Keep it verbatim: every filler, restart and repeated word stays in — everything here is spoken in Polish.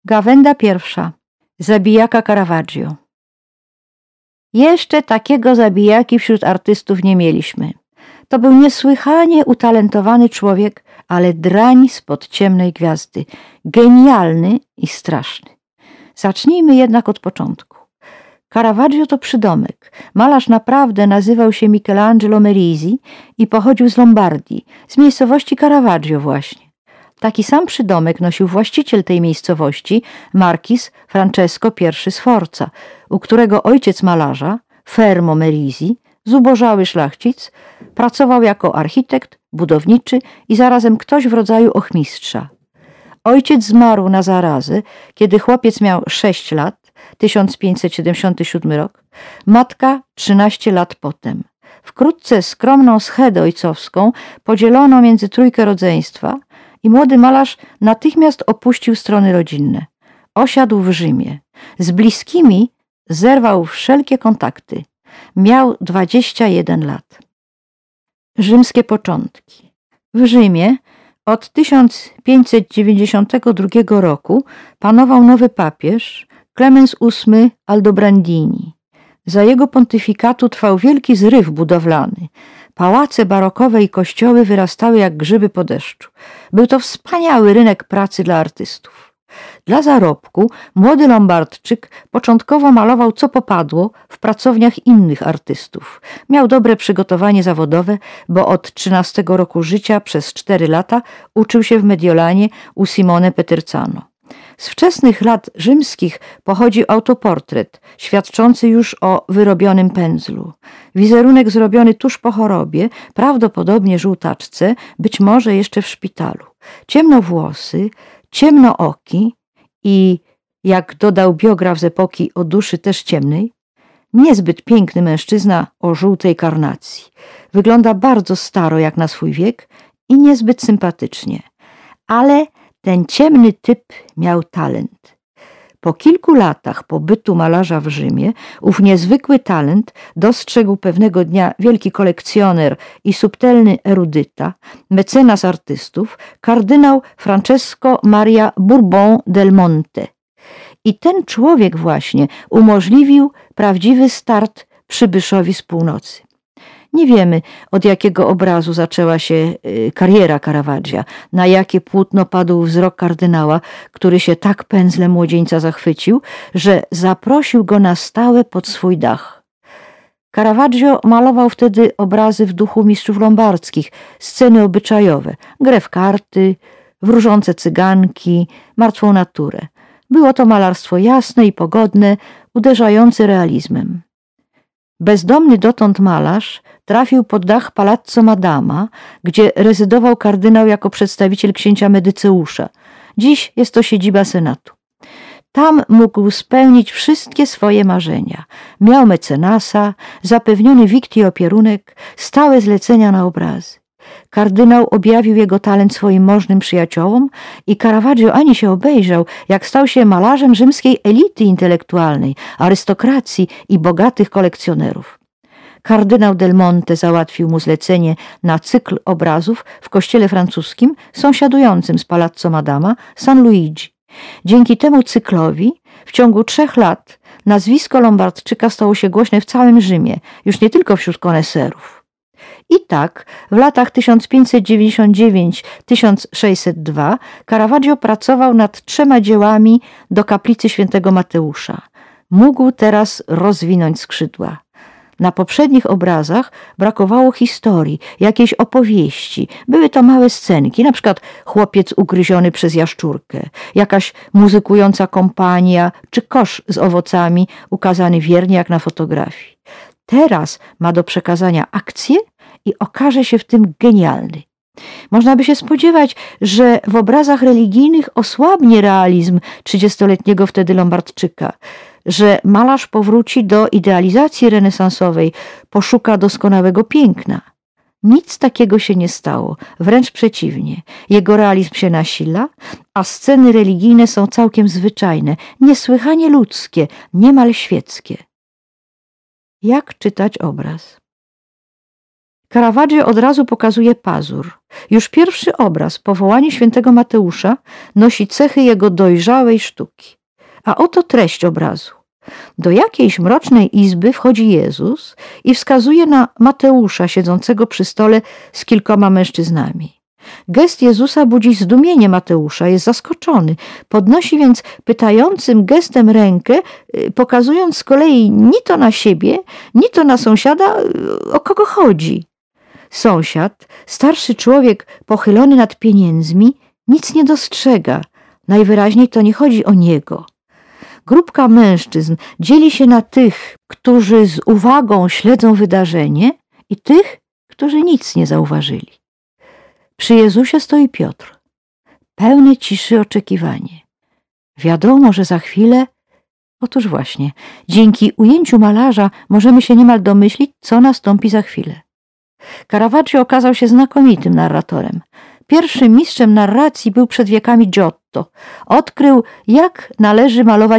Gawenda pierwsza. Zabijaka Caravaggio. Jeszcze takiego zabijaki wśród artystów nie mieliśmy. To był niesłychanie utalentowany człowiek, ale drań spod ciemnej gwiazdy. Genialny i straszny. Zacznijmy jednak od początku. Caravaggio to przydomek. Malarz naprawdę nazywał się Michelangelo Merisi i pochodził z Lombardii, z miejscowości Caravaggio właśnie. Taki sam przydomek nosił właściciel tej miejscowości, markiz Francesco I Sforza, u którego ojciec malarza, Fermo Merisi, zubożały szlachcic, pracował jako architekt, budowniczy i zarazem ktoś w rodzaju ochmistrza. Ojciec zmarł na zarazę, kiedy chłopiec miał sześć lat, tysiąc pięćset siedemdziesiąty siódmy rok, matka trzynaście lat potem. Wkrótce skromną schedę ojcowską podzielono między trójkę rodzeństwa i młody malarz natychmiast opuścił strony rodzinne. Osiadł w Rzymie. Z bliskimi zerwał wszelkie kontakty. Miał dwadzieścia jeden lat. Rzymskie początki. W Rzymie od tysiąc pięćset dziewięćdziesiątego drugiego roku panował nowy papież, Klemens ósmy Aldobrandini. Za jego pontyfikatu trwał wielki zryw budowlany. Pałace barokowe i kościoły wyrastały jak grzyby po deszczu. Był to wspaniały rynek pracy dla artystów. Dla zarobku młody Lombardczyk początkowo malował co popadło w pracowniach innych artystów. Miał dobre przygotowanie zawodowe, bo od trzynastego roku życia przez cztery lata uczył się w Mediolanie u Simone Peterzano. Z wczesnych lat rzymskich pochodzi autoportret, świadczący już o wyrobionym pędzlu. Wizerunek zrobiony tuż po chorobie, prawdopodobnie żółtaczce, być może jeszcze w szpitalu. Ciemnowłosy, ciemnooki i, jak dodał biograf z epoki o duszy też ciemnej, niezbyt piękny mężczyzna o żółtej karnacji. Wygląda bardzo staro jak na swój wiek i niezbyt sympatycznie. Ale ten ciemny typ miał talent. Po kilku latach pobytu malarza w Rzymie ów niezwykły talent dostrzegł pewnego dnia wielki kolekcjoner i subtelny erudyta, mecenas artystów, kardynał Francesco Maria Bourbon del Monte. I ten człowiek właśnie umożliwił prawdziwy start przybyszowi z północy. Nie wiemy, od jakiego obrazu zaczęła się kariera Caravaggia, na jakie płótno padł wzrok kardynała, który się tak pędzlem młodzieńca zachwycił, że zaprosił go na stałe pod swój dach. Caravaggio malował wtedy obrazy w duchu mistrzów lombardzkich, sceny obyczajowe, grę w karty, wróżące cyganki, martwą naturę. Było to malarstwo jasne i pogodne, uderzające realizmem. Bezdomny dotąd malarz trafił pod dach Palazzo Madama, gdzie rezydował kardynał jako przedstawiciel księcia Medyceusza. Dziś jest to siedziba senatu. Tam mógł spełnić wszystkie swoje marzenia. Miał mecenasa, zapewniony wikt i opierunek, stałe zlecenia na obrazy. Kardynał objawił jego talent swoim możnym przyjaciołom i Caravaggio ani się obejrzał, jak stał się malarzem rzymskiej elity intelektualnej, arystokracji i bogatych kolekcjonerów. Kardynał Del Monte załatwił mu zlecenie na cykl obrazów w kościele francuskim sąsiadującym z Palazzo Madama San Luigi. Dzięki temu cyklowi w ciągu trzech lat nazwisko Lombardczyka stało się głośne w całym Rzymie, już nie tylko wśród koneserów. I tak w latach tysiąc pięćset dziewięćdziesiąt dziewięć do tysiąc sześćset dwa Caravaggio pracował nad trzema dziełami do kaplicy świętego Mateusza. Mógł teraz rozwinąć skrzydła. Na poprzednich obrazach brakowało historii, jakiejś opowieści. Były to małe scenki, na przykład chłopiec ugryziony przez jaszczurkę, jakaś muzykująca kompania czy kosz z owocami ukazany wiernie jak na fotografii. Teraz ma do przekazania akcję i okaże się w tym genialny. Można by się spodziewać, że w obrazach religijnych osłabnie realizm trzydziestoletniego wtedy Lombardczyka, że malarz powróci do idealizacji renesansowej, poszuka doskonałego piękna. Nic takiego się nie stało, wręcz przeciwnie. Jego realizm się nasila, a sceny religijne są całkiem zwyczajne, niesłychanie ludzkie, niemal świeckie. Jak czytać obraz? Caravaggio od razu pokazuje pazur. Już pierwszy obraz, powołanie świętego Mateusza, nosi cechy jego dojrzałej sztuki. A oto treść obrazu. Do jakiejś mrocznej izby wchodzi Jezus i wskazuje na Mateusza siedzącego przy stole z kilkoma mężczyznami. Gest Jezusa budzi zdumienie Mateusza, jest zaskoczony. Podnosi więc pytającym gestem rękę, pokazując z kolei ni to na siebie, ni to na sąsiada, o kogo chodzi. Sąsiad, starszy człowiek pochylony nad pieniędzmi, nic nie dostrzega. Najwyraźniej to nie chodzi o niego. Grupka mężczyzn dzieli się na tych, którzy z uwagą śledzą wydarzenie i tych, którzy nic nie zauważyli. Przy Jezusie stoi Piotr. Pełne ciszy oczekiwanie. Wiadomo, że za chwilę... Otóż właśnie, dzięki ujęciu malarza możemy się niemal domyślić, co nastąpi za chwilę. Caravaggio okazał się znakomitym narratorem. Pierwszym mistrzem narracji był przed wiekami Giotto. Odkrył, jak należy malować